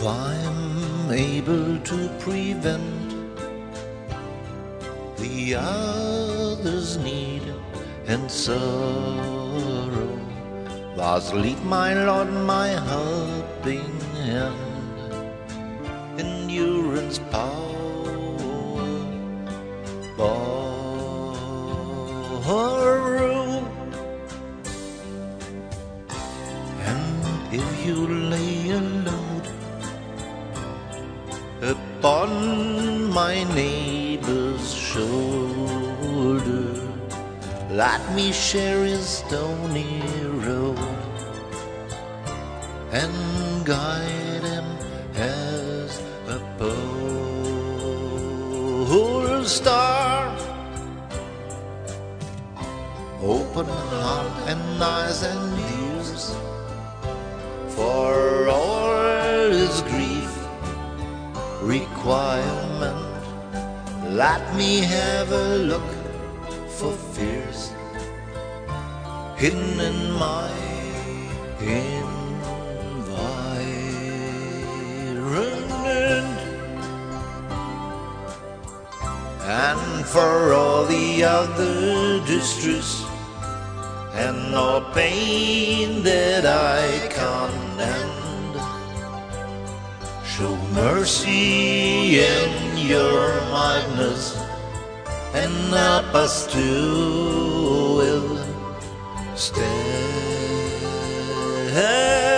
I'm able to prevent the other's need and sorrow, thus lead my Lord my helping hand, endurance, power, borrow. And if you lay a load upon my neighbor's shoulder, let me share his stony road and guide him as a pole star. Open heart and eyes and ears for all his grief requirement. Let me have a look for fears hidden in my environment, and for all the other distress and all pain that I can't end, show mercy in your mildness and help us to withstand.